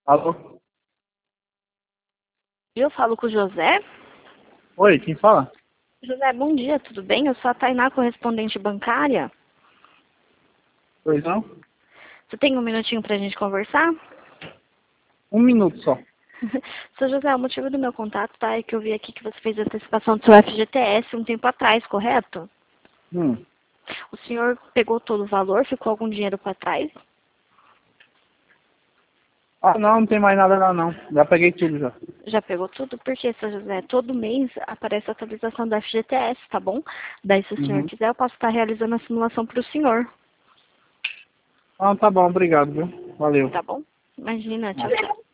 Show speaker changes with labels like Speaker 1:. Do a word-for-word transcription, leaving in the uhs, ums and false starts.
Speaker 1: Alô?
Speaker 2: Eu falo com o José.
Speaker 1: Oi, quem fala?
Speaker 2: José, bom dia, tudo bem? Eu sou a Tainá, correspondente bancária.
Speaker 1: Pois não?
Speaker 2: Você tem um minutinho pra gente conversar?
Speaker 1: Um minuto só.
Speaker 2: Seu José, o motivo do meu contato, tá, é que eu vi aqui que você fez a antecipação do seu F G T S um tempo atrás, correto?
Speaker 1: Hum.
Speaker 2: O senhor pegou todo o valor, ficou algum dinheiro para trás?
Speaker 1: Ah, não, não tem mais nada lá não. Já peguei tudo já.
Speaker 2: Já pegou tudo? Porque, seu José, todo mês aparece a atualização do F G T S, tá bom? Daí, se o senhor
Speaker 1: Uhum.
Speaker 2: quiser, eu posso estar realizando a simulação para o senhor.
Speaker 1: Ah, tá bom, obrigado, viu? Valeu.
Speaker 2: Tá bom? Imagina, tchau, tchau.